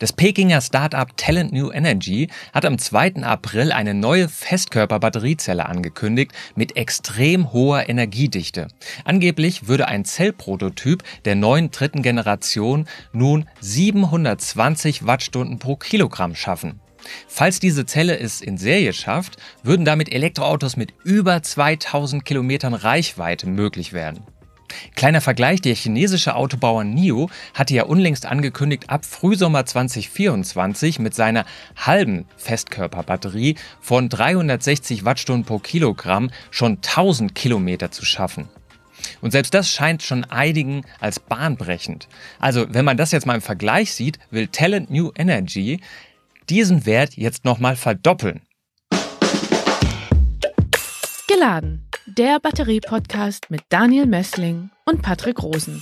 Das Pekinger Startup Talent New Energy hat am 2. April eine neue Festkörper-Batteriezelle angekündigt mit extrem hoher Energiedichte. Angeblich würde ein Zellprototyp der neuen 3. Generation nun 720 Wattstunden pro Kilogramm schaffen. Falls diese Zelle es in Serie schafft, würden damit Elektroautos mit über 2000 Kilometern Reichweite möglich werden. Kleiner Vergleich, der chinesische Autobauer NIO hatte ja unlängst angekündigt, ab Frühsommer 2024 mit seiner halben Festkörperbatterie von 360 Wattstunden pro Kilogramm schon 1000 Kilometer zu schaffen. Und selbst das scheint schon einigen als bahnbrechend. Also, wenn man das jetzt mal im Vergleich sieht, will Talent New Energy diesen Wert jetzt nochmal verdoppeln. Geladen, der Batterie-Podcast mit Daniel Messling und Patrick Rosen.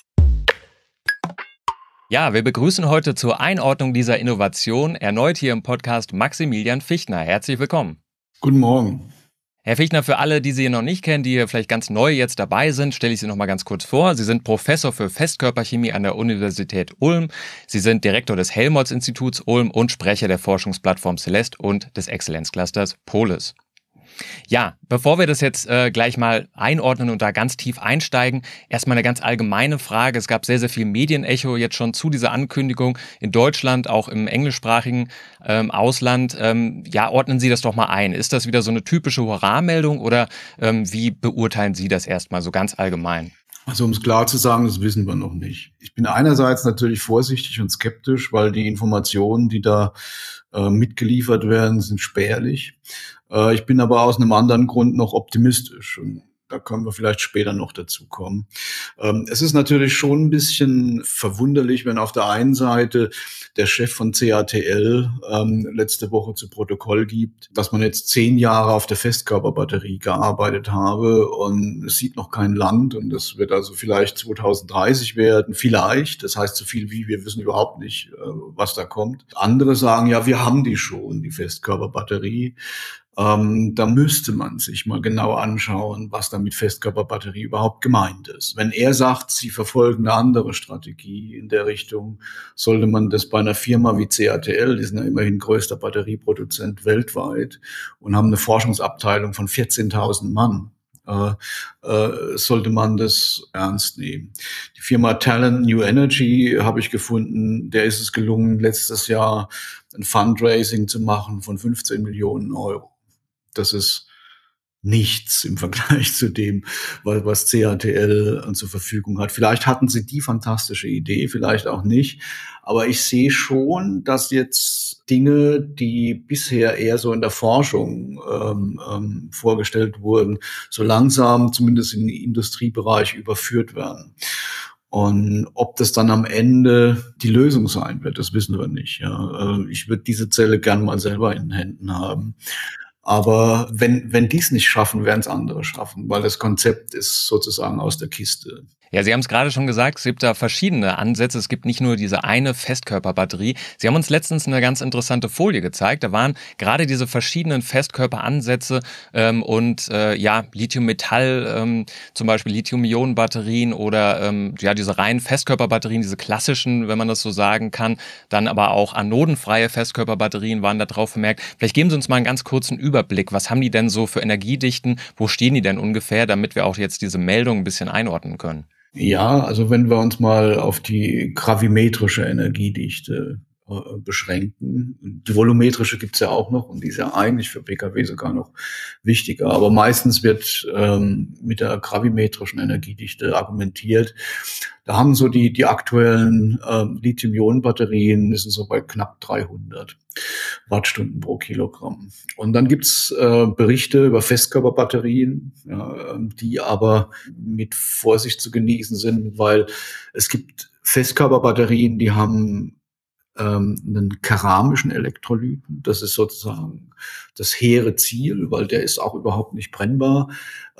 Ja, wir begrüßen heute zur Einordnung dieser Innovation erneut hier im Podcast Maximilian Fichtner. Herzlich willkommen. Guten Morgen. Herr Fichtner, für alle, die Sie noch nicht kennen, die hier vielleicht ganz neu jetzt dabei sind, stelle ich Sie noch mal ganz kurz vor. Sie sind Professor für Festkörperchemie an der Universität Ulm. Sie sind Direktor des Helmholtz-Instituts Ulm und Sprecher der Forschungsplattform Celeste und des Exzellenzclusters Polis. Ja, bevor wir das jetzt gleich mal einordnen und da ganz tief einsteigen, erstmal eine ganz allgemeine Frage. Es gab sehr, sehr viel Medienecho jetzt schon zu dieser Ankündigung in Deutschland, auch im englischsprachigen Ausland. Ja, ordnen Sie das doch mal ein. Ist das wieder so eine typische Hurra-Meldung oder wie beurteilen Sie das erstmal so ganz allgemein? Also um es klar zu sagen, das wissen wir noch nicht. Ich bin einerseits natürlich vorsichtig und skeptisch, weil die Informationen, die da mitgeliefert werden, sind spärlich. Ich bin aber aus einem anderen Grund noch optimistisch und da können wir vielleicht später noch dazu kommen. Es ist natürlich schon ein bisschen verwunderlich, wenn auf der einen Seite der Chef von CATL letzte Woche zu Protokoll gibt, dass man jetzt 10 Jahre auf der Festkörperbatterie gearbeitet habe und es sieht noch kein Land und das wird also vielleicht 2030 werden, vielleicht. Das heißt so viel wie, wir wissen überhaupt nicht, was da kommt. Andere sagen, ja, wir haben die schon, die Festkörperbatterie. Da müsste man sich mal genau anschauen, was da mit Festkörperbatterie überhaupt gemeint ist. Wenn er sagt, sie verfolgen eine andere Strategie in der Richtung, sollte man das bei einer Firma wie CATL, die sind ja immerhin größter Batterieproduzent weltweit und haben eine Forschungsabteilung von 14.000 Mann, sollte man das ernst nehmen. Die Firma Talent New Energy habe ich gefunden, der ist es gelungen, letztes Jahr ein Fundraising zu machen von 15 Millionen Euro. Das ist nichts im Vergleich zu dem, was CATL zur Verfügung hat. Vielleicht hatten sie die fantastische Idee, vielleicht auch nicht. Aber ich sehe schon, dass jetzt Dinge, die bisher eher so in der Forschung vorgestellt wurden, so langsam zumindest in den Industriebereich überführt werden. Und ob das dann am Ende die Lösung sein wird, das wissen wir nicht. Ja. Ich würde diese Zelle gern mal selber in den Händen haben. Aber wenn die es nicht schaffen, werden es andere schaffen, weil das Konzept ist sozusagen aus der Kiste. Ja, Sie haben es gerade schon gesagt, es gibt da verschiedene Ansätze. Es gibt nicht nur diese eine Festkörperbatterie. Sie haben uns letztens eine ganz interessante Folie gezeigt. Da waren gerade diese verschiedenen Festkörperansätze und Lithium-Metall, zum Beispiel Lithium-Ionen-Batterien oder diese reinen Festkörperbatterien, diese klassischen, wenn man das so sagen kann. Dann aber auch anodenfreie Festkörperbatterien waren da drauf vermerkt. Vielleicht geben Sie uns mal einen ganz kurzen Überblick. Was haben die denn so für Energiedichten? Wo stehen die denn ungefähr, damit wir auch jetzt diese Meldung ein bisschen einordnen können? Ja, also wenn wir uns mal auf die gravimetrische Energiedichte beschränken. Die volumetrische gibt's ja auch noch und die ist ja eigentlich für Pkw sogar noch wichtiger. Aber meistens wird mit der gravimetrischen Energiedichte argumentiert. Da haben so die aktuellen Lithium-Ionen-Batterien sind so bei knapp 300 Wattstunden pro Kilogramm. Und dann gibt's Berichte über Festkörperbatterien, die aber mit Vorsicht zu genießen sind, weil es gibt Festkörperbatterien, die haben einen keramischen Elektrolyten. Das ist sozusagen das hehre Ziel, weil der ist auch überhaupt nicht brennbar.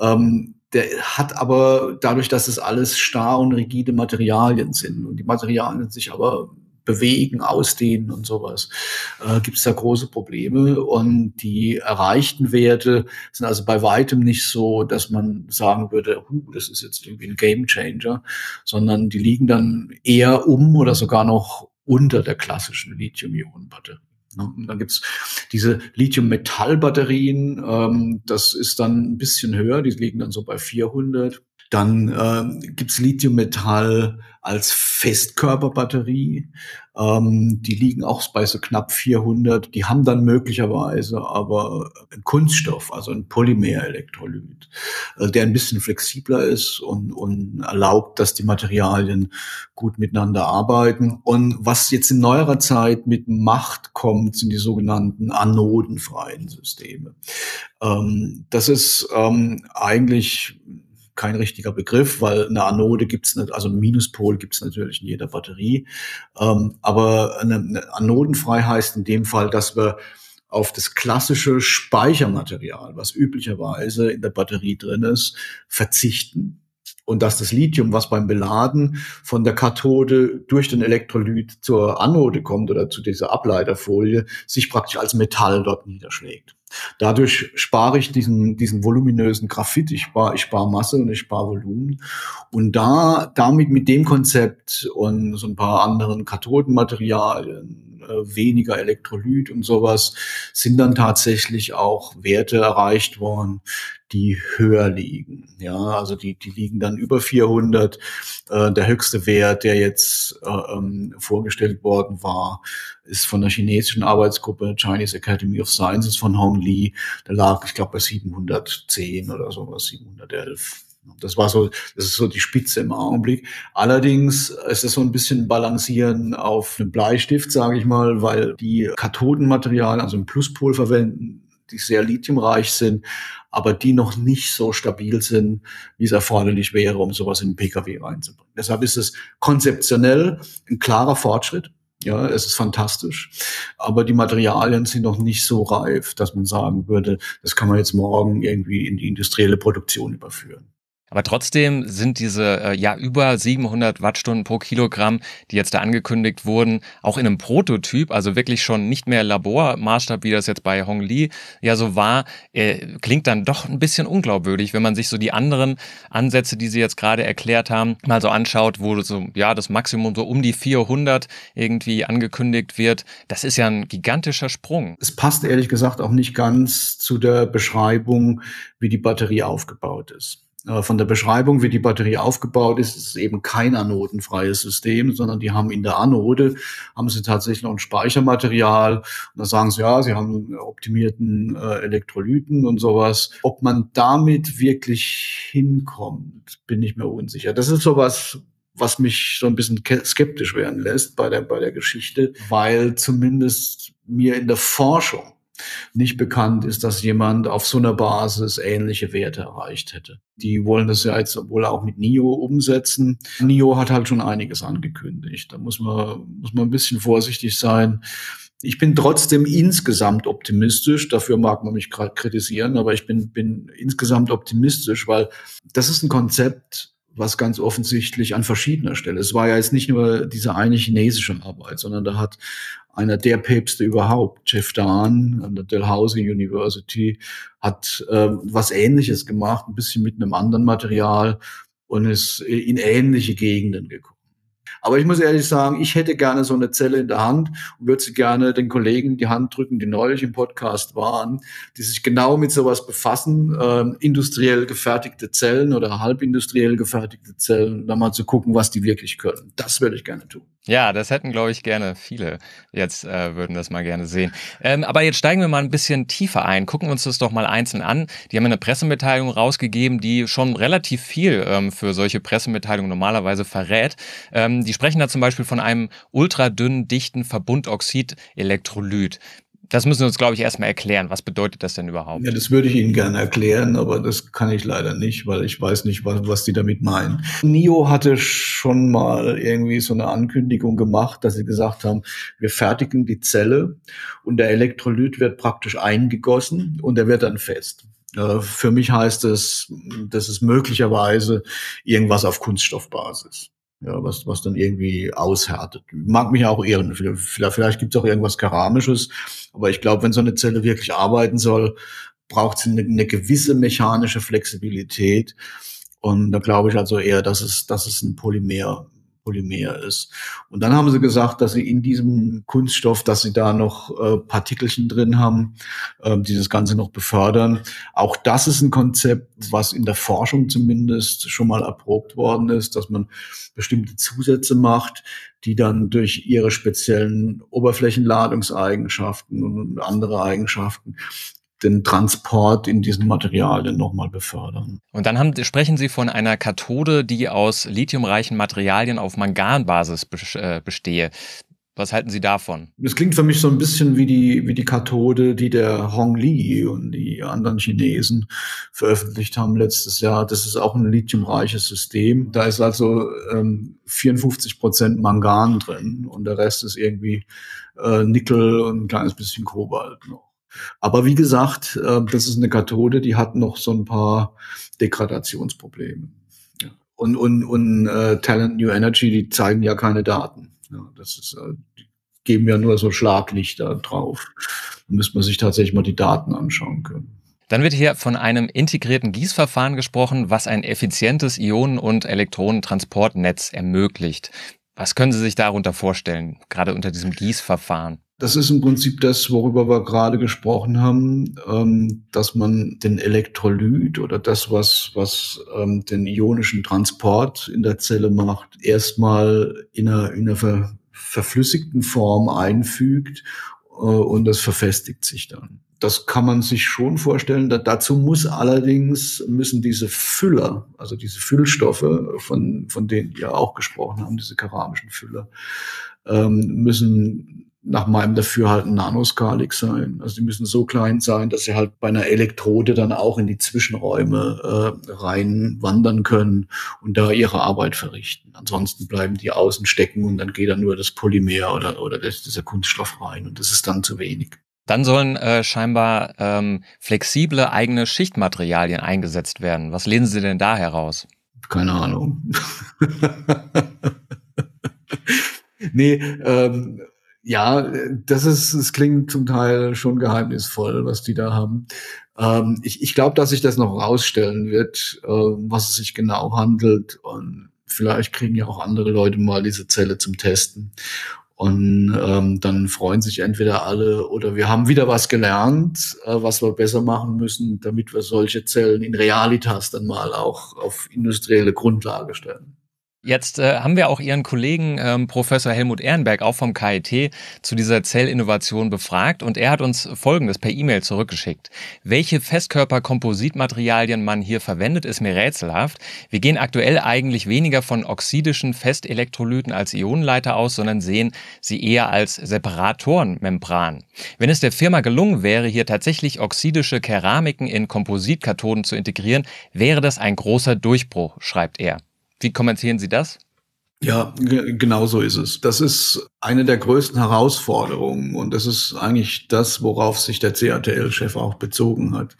Der hat aber dadurch, dass es alles starr und rigide Materialien sind und die Materialien sich aber bewegen, ausdehnen und sowas, gibt es da große Probleme. Und die erreichten Werte sind also bei weitem nicht so, dass man sagen würde, das ist jetzt irgendwie ein Gamechanger, sondern die liegen dann eher oder sogar noch unter der klassischen Lithium-Ionen-Batterie. Und dann gibt's diese Lithium-Metall-Batterien, das ist dann ein bisschen höher, die liegen dann so bei 400. Dann gibt's Lithium-Metall als Festkörperbatterie. Die liegen auch bei so knapp 400. Die haben dann möglicherweise aber einen Kunststoff, also ein Polymerelektrolyt, der ein bisschen flexibler ist und erlaubt, dass die Materialien gut miteinander arbeiten. Und was jetzt in neuerer Zeit mit Macht kommt, sind die sogenannten anodenfreien Systeme. Das ist eigentlich kein richtiger Begriff, weil eine Anode gibt's nicht, also einen Minuspol gibt's natürlich in jeder Batterie. Aber eine anodenfrei heißt in dem Fall, dass wir auf das klassische Speichermaterial, was üblicherweise in der Batterie drin ist, verzichten. Und dass das Lithium, was beim Beladen von der Kathode durch den Elektrolyt zur Anode kommt oder zu dieser Ableiterfolie, sich praktisch als Metall dort niederschlägt. Dadurch spare ich diesen voluminösen Graphit, ich spare Masse und ich spare Volumen. Und damit mit dem Konzept und so ein paar anderen Kathodenmaterialien, weniger Elektrolyt und sowas, sind dann tatsächlich auch Werte erreicht worden, die höher liegen. Ja, also die liegen dann über 400. Der höchste Wert, der jetzt vorgestellt worden war, ist von der chinesischen Arbeitsgruppe Chinese Academy of Sciences von Hong Li. Der lag, ich glaube, bei 710 oder sowas, 711. Das ist so die Spitze im Augenblick. Allerdings ist es so ein bisschen Balancieren auf einem Bleistift, sage ich mal, weil die Kathodenmaterialien, also einen Pluspol verwenden, die sehr lithiumreich sind, aber die noch nicht so stabil sind, wie es erforderlich wäre, um sowas in den Pkw reinzubringen. Deshalb ist es konzeptionell ein klarer Fortschritt. Ja, es ist fantastisch. Aber die Materialien sind noch nicht so reif, dass man sagen würde, das kann man jetzt morgen irgendwie in die industrielle Produktion überführen. Aber trotzdem sind diese über 700 Wattstunden pro Kilogramm, die jetzt da angekündigt wurden, auch in einem Prototyp, also wirklich schon nicht mehr Labormaßstab, wie das jetzt bei Hong Li ja so war, klingt dann doch ein bisschen unglaubwürdig, wenn man sich so die anderen Ansätze, die Sie jetzt gerade erklärt haben, mal so anschaut, wo so das Maximum so um die 400 irgendwie angekündigt wird. Das ist ja ein gigantischer Sprung. Es passt ehrlich gesagt auch nicht ganz zu der Beschreibung, wie die Batterie aufgebaut ist. Von der Beschreibung, wie die Batterie aufgebaut ist, ist es eben kein anodenfreies System, sondern die haben in der Anode, haben sie tatsächlich noch ein Speichermaterial. Und da sagen sie, ja, sie haben einen optimierten Elektrolyten und sowas. Ob man damit wirklich hinkommt, bin ich mir unsicher. Das ist sowas, was mich so ein bisschen skeptisch werden lässt bei der Geschichte, weil zumindest mir in der Forschung nicht bekannt ist, dass jemand auf so einer Basis ähnliche Werte erreicht hätte. Die wollen das ja jetzt wohl auch mit NIO umsetzen. NIO hat halt schon einiges angekündigt. Da muss man ein bisschen vorsichtig sein. Ich bin trotzdem insgesamt optimistisch. Dafür mag man mich gerade kritisieren, aber ich bin insgesamt optimistisch, weil das ist ein Konzept, was ganz offensichtlich an verschiedener Stelle. Es war ja jetzt nicht nur diese eine chinesische Arbeit, sondern da hat einer der Päpste überhaupt, Jeff Dahn an der Dalhousie University, hat was Ähnliches gemacht, ein bisschen mit einem anderen Material und ist in ähnliche Gegenden gekommen. Aber ich muss ehrlich sagen, ich hätte gerne so eine Zelle in der Hand und würde sie gerne den Kollegen in die Hand drücken, die neulich im Podcast waren, die sich genau mit sowas befassen, industriell gefertigte Zellen oder halbindustriell gefertigte Zellen, da mal zu gucken, was die wirklich können. Das würde ich gerne tun. Ja, das hätten, glaube ich, gerne viele. Jetzt würden das mal gerne sehen. Aber jetzt steigen wir mal ein bisschen tiefer ein. Gucken wir uns das doch mal einzeln an. Die haben eine Pressemitteilung rausgegeben, die schon relativ viel für solche Pressemitteilungen normalerweise verrät. Die sprechen da zum Beispiel von einem ultradünnen, dichten Verbundoxid-Elektrolyt. Das müssen wir uns, glaube ich, erstmal erklären. Was bedeutet das denn überhaupt? Ja, das würde ich Ihnen gerne erklären, aber das kann ich leider nicht, weil ich weiß nicht, was die damit meinen. NIO hatte schon mal irgendwie so eine Ankündigung gemacht, dass sie gesagt haben, wir fertigen die Zelle und der Elektrolyt wird praktisch eingegossen und der wird dann fest. Für mich heißt es, das ist möglicherweise irgendwas auf Kunststoffbasis. Ja, was dann irgendwie aushärtet. Mag mich auch irren. Vielleicht gibt es auch irgendwas Keramisches. Aber ich glaube, wenn so eine Zelle wirklich arbeiten soll, braucht sie eine gewisse mechanische Flexibilität. Und da glaube ich also eher, dass es ein Polymer ist. Und dann haben sie gesagt, dass sie in diesem Kunststoff, dass sie da noch Partikelchen drin haben, die das Ganze noch befördern. Auch das ist ein Konzept, was in der Forschung zumindest schon mal erprobt worden ist, dass man bestimmte Zusätze macht, die dann durch ihre speziellen Oberflächenladungseigenschaften und andere Eigenschaften den Transport in diesen Materialien nochmal befördern. Und dann sprechen Sie von einer Kathode, die aus lithiumreichen Materialien auf Manganbasis bestehe. Was halten Sie davon? Das klingt für mich so ein bisschen wie die Kathode, die der Hong Li und die anderen Chinesen veröffentlicht haben letztes Jahr. Das ist auch ein lithiumreiches System. Da ist also 54% Mangan drin und der Rest ist irgendwie Nickel und ein kleines bisschen Kobalt noch. Aber wie gesagt, das ist eine Kathode, die hat noch so ein paar Degradationsprobleme. Ja. Und Talent New Energy, die zeigen ja keine Daten. Ja, die geben ja nur so Schlaglichter drauf. Da müsste man sich tatsächlich mal die Daten anschauen können. Dann wird hier von einem integrierten Gießverfahren gesprochen, was ein effizientes Ionen- und Elektronentransportnetz ermöglicht. Was können Sie sich darunter vorstellen, gerade unter diesem Gießverfahren? Das ist im Prinzip das, worüber wir gerade gesprochen haben, dass man den Elektrolyt oder das, was den ionischen Transport in der Zelle macht, erstmal in einer verflüssigten Form einfügt und das verfestigt sich dann. Das kann man sich schon vorstellen. Dazu müssen diese Füller, also diese Füllstoffe, von denen wir auch gesprochen haben, diese keramischen Füller, müssen nach meinem Dafürhalten nanoskalig sein. Also die müssen so klein sein, dass sie halt bei einer Elektrode dann auch in die Zwischenräume rein wandern können und da ihre Arbeit verrichten. Ansonsten bleiben die außen stecken und dann geht da nur das Polymer oder dieser Kunststoff rein und das ist dann zu wenig. Dann sollen scheinbar flexible eigene Schichtmaterialien eingesetzt werden. Was lesen Sie denn da heraus? Keine Ahnung. Nee, ja, es klingt zum Teil schon geheimnisvoll, was die da haben. Ich glaube, dass sich das noch rausstellen wird, was es sich genau handelt. Und vielleicht kriegen ja auch andere Leute mal diese Zelle zum Testen. Und dann freuen sich entweder alle oder wir haben wieder was gelernt, was wir besser machen müssen, damit wir solche Zellen in Realitas dann mal auch auf industrielle Grundlage stellen. Jetzt haben wir auch Ihren Kollegen Professor Helmut Ehrenberg, auch vom KIT, zu dieser Zellinnovation befragt und er hat uns Folgendes per E-Mail zurückgeschickt. Welche Festkörper-Kompositmaterialien man hier verwendet, ist mir rätselhaft. Wir gehen aktuell eigentlich weniger von oxidischen Festelektrolyten als Ionenleiter aus, sondern sehen sie eher als Separatorenmembran. Wenn es der Firma gelungen wäre, hier tatsächlich oxidische Keramiken in Kompositkathoden zu integrieren, wäre das ein großer Durchbruch, schreibt er. Wie kommentieren Sie das? Ja, genau so ist es. Das ist eine der größten Herausforderungen und das ist eigentlich das, worauf sich der CATL-Chef auch bezogen hat,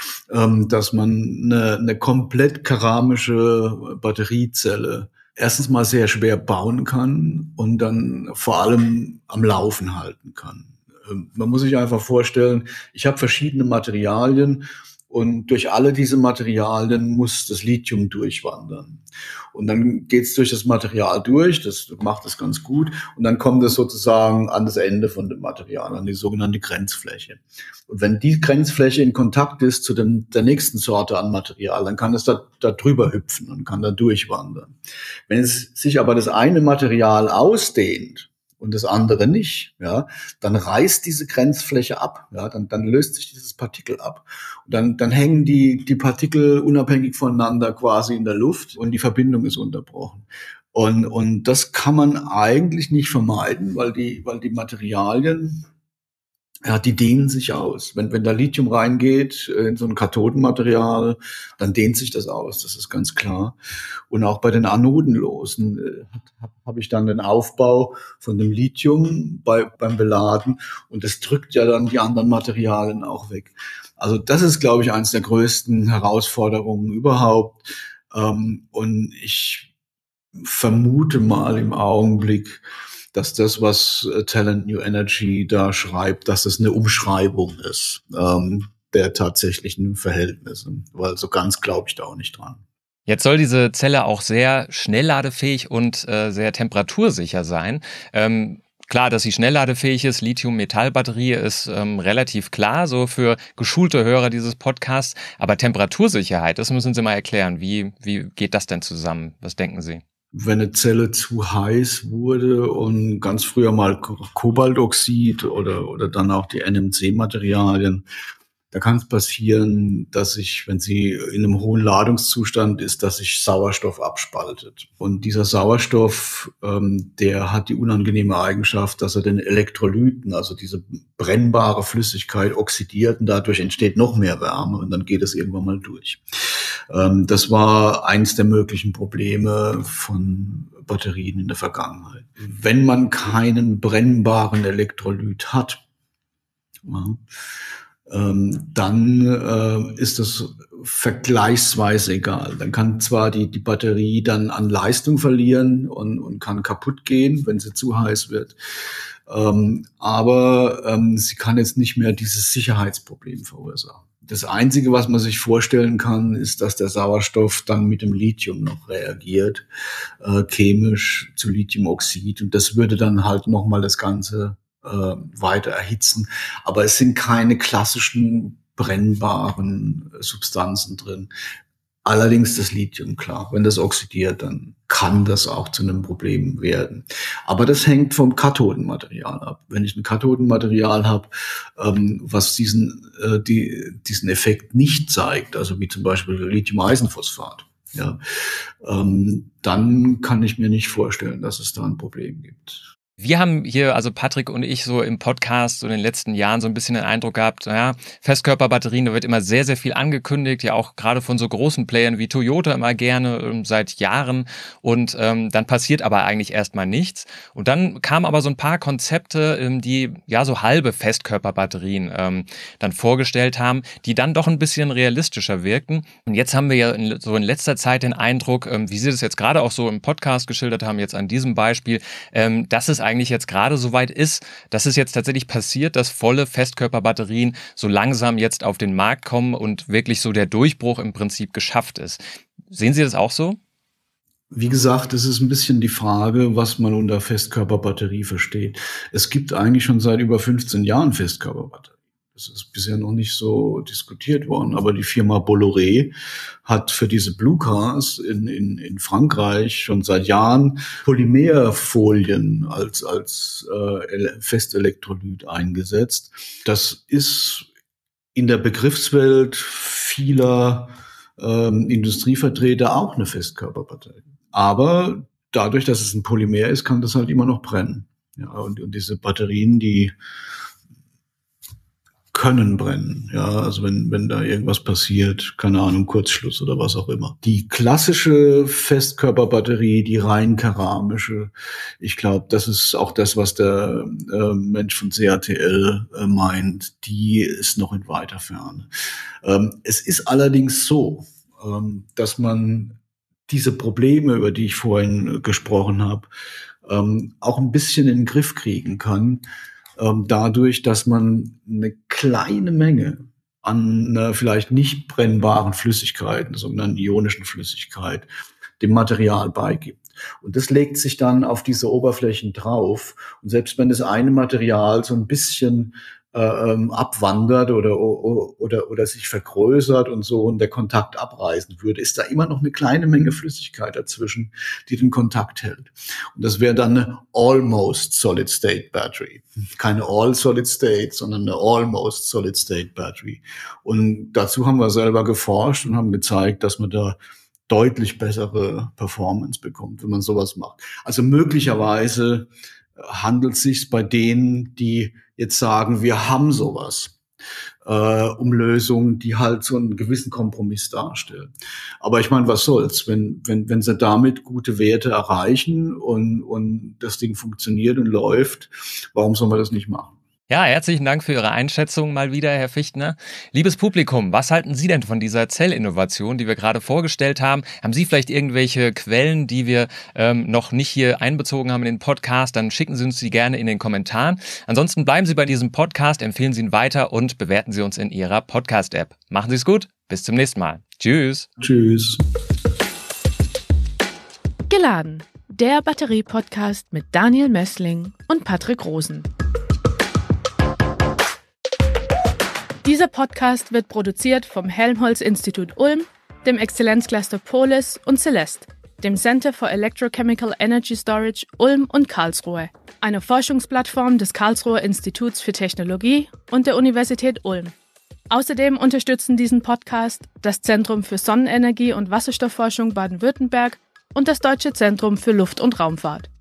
dass man eine komplett keramische Batteriezelle erstens mal sehr schwer bauen kann und dann vor allem am Laufen halten kann. Man muss sich einfach vorstellen, ich habe verschiedene Materialien und durch alle diese Materialien muss das Lithium durchwandern. Und dann geht's durch das Material durch, das macht es ganz gut. Und dann kommt es sozusagen an das Ende von dem Material, an die sogenannte Grenzfläche. Und wenn die Grenzfläche in Kontakt ist zu der nächsten Sorte an Material, dann kann es da drüber hüpfen und kann da durchwandern. Wenn es sich aber das eine Material ausdehnt, und das andere nicht, ja, dann reißt diese Grenzfläche ab, ja, dann löst sich dieses Partikel ab. Und dann hängen die Partikel unabhängig voneinander quasi in der Luft und die Verbindung ist unterbrochen. Und das kann man eigentlich nicht vermeiden, weil die Materialien, ja, die dehnen sich aus. Wenn da Lithium reingeht in so ein Kathodenmaterial, dann dehnt sich das aus, das ist ganz klar. Und auch bei den Anodenlosen habe ich dann den Aufbau von dem Lithium beim Beladen und das drückt ja dann die anderen Materialien auch weg. Also das ist, glaube ich, eines der größten Herausforderungen überhaupt. Und ich vermute mal im Augenblick, dass das, was Talent New Energy da schreibt, dass es eine Umschreibung ist der tatsächlichen Verhältnisse. Weil so ganz glaube ich da auch nicht dran. Jetzt soll diese Zelle auch sehr schnellladefähig und sehr temperatursicher sein. Klar, dass sie schnellladefähig ist, Lithium-Metall-Batterie ist relativ klar, so für geschulte Hörer dieses Podcasts. Aber Temperatursicherheit, das müssen Sie mal erklären. Wie geht das denn zusammen? Was denken Sie? Wenn eine Zelle zu heiß wurde und ganz früher mal Kobaltoxid oder dann auch die NMC-Materialien, da kann es passieren, dass sich, wenn sie in einem hohen Ladungszustand ist, dass sich Sauerstoff abspaltet. Und dieser Sauerstoff, der hat die unangenehme Eigenschaft, dass er den Elektrolyten, also diese brennbare Flüssigkeit, oxidiert und dadurch entsteht noch mehr Wärme und dann geht es irgendwann mal durch. Das war eins der möglichen Probleme von Batterien in der Vergangenheit. Wenn man keinen brennbaren Elektrolyt hat, dann ist das vergleichsweise egal. Dann kann zwar die Batterie dann an Leistung verlieren und kann kaputt gehen, wenn sie zu heiß wird, aber sie kann jetzt nicht mehr dieses Sicherheitsproblem verursachen. Das Einzige, was man sich vorstellen kann, ist, dass der Sauerstoff dann mit dem Lithium noch reagiert, chemisch zu Lithiumoxid, und das würde dann halt nochmal das Ganze weiter erhitzen. Aber es sind keine klassischen brennbaren Substanzen drin. Allerdings das Lithium, klar. Wenn das oxidiert, dann kann das auch zu einem Problem werden. Aber das hängt vom Kathodenmaterial ab. Wenn ich ein Kathodenmaterial habe, was diesen Effekt nicht zeigt, also wie zum Beispiel Lithium-Eisenphosphat, ja, dann kann ich mir nicht vorstellen, dass es da ein Problem gibt. Wir haben hier, also Patrick und ich, so im Podcast so in den letzten Jahren so ein bisschen den Eindruck gehabt, naja, Festkörperbatterien, da wird immer sehr, sehr viel angekündigt, ja auch gerade von so großen Playern wie Toyota immer gerne, seit Jahren, und dann passiert aber eigentlich erstmal nichts. Und dann kamen aber so ein paar Konzepte, die ja so halbe Festkörperbatterien dann vorgestellt haben, die dann doch ein bisschen realistischer wirkten. Und jetzt haben wir ja so in letzter Zeit den Eindruck, wie Sie das jetzt gerade auch so im Podcast geschildert haben, jetzt an diesem Beispiel, dass es eigentlich jetzt gerade so weit ist, dass es jetzt tatsächlich passiert, dass volle Festkörperbatterien so langsam jetzt auf den Markt kommen und wirklich so der Durchbruch im Prinzip geschafft ist. Sehen Sie das auch so? Wie gesagt, es ist ein bisschen die Frage, was man unter Festkörperbatterie versteht. Es gibt eigentlich schon seit über 15 Jahren Festkörperbatterien. Das ist bisher noch nicht so diskutiert worden. Aber die Firma Bolloré hat für diese Blue Cars in Frankreich schon seit Jahren Polymerfolien als Festelektrolyt eingesetzt. Das ist in der Begriffswelt vieler Industrievertreter auch eine Festkörperbatterie. Aber dadurch, dass es ein Polymer ist, kann das halt immer noch brennen. Ja, und diese Batterien, die können brennen, ja, also wenn da irgendwas passiert, keine Ahnung, Kurzschluss oder was auch immer. Die klassische Festkörperbatterie, die rein keramische, ich glaube, das ist auch das, was der Mensch von CATL meint, die ist noch in weiter Ferne. Es ist allerdings so, dass man diese Probleme, über die ich vorhin gesprochen habe, auch ein bisschen in den Griff kriegen kann, dadurch, dass man eine kleine Menge an einer vielleicht nicht brennbaren Flüssigkeit, einer sogenannten ionischen Flüssigkeit, dem Material beigibt. Und das legt sich dann auf diese Oberflächen drauf. Und selbst wenn das eine Material so ein bisschen abwandert oder sich vergrößert und so und der Kontakt abreißen würde, ist da immer noch eine kleine Menge Flüssigkeit dazwischen, die den Kontakt hält. Und das wäre dann eine Almost Solid State Battery. Keine All Solid State, sondern eine Almost Solid State Battery. Und dazu haben wir selber geforscht und haben gezeigt, dass man da deutlich bessere Performance bekommt, wenn man sowas macht. Also möglicherweise handelt es sich bei denen, die jetzt sagen, wir haben sowas, um Lösungen, die halt so einen gewissen Kompromiss darstellen. Aber ich meine, was soll's, wenn sie damit gute Werte erreichen und das Ding funktioniert und läuft, warum soll man das nicht machen? Ja, herzlichen Dank für Ihre Einschätzung mal wieder, Herr Fichtner. Liebes Publikum, was halten Sie denn von dieser Zellinnovation, die wir gerade vorgestellt haben? Haben Sie vielleicht irgendwelche Quellen, die wir noch nicht hier einbezogen haben in den Podcast? Dann schicken Sie uns die gerne in den Kommentaren. Ansonsten bleiben Sie bei diesem Podcast, empfehlen Sie ihn weiter und bewerten Sie uns in Ihrer Podcast-App. Machen Sie es gut, bis zum nächsten Mal. Tschüss. Tschüss. Geladen, der Batterie-Podcast mit Daniel Mössling und Patrick Rosen. Dieser Podcast wird produziert vom Helmholtz-Institut Ulm, dem Exzellenzcluster Polis und Celeste, dem Center for Electrochemical Energy Storage Ulm und Karlsruhe, einer Forschungsplattform des Karlsruher Instituts für Technologie und der Universität Ulm. Außerdem unterstützen diesen Podcast das Zentrum für Sonnenenergie und Wasserstoffforschung Baden-Württemberg und das Deutsche Zentrum für Luft- und Raumfahrt.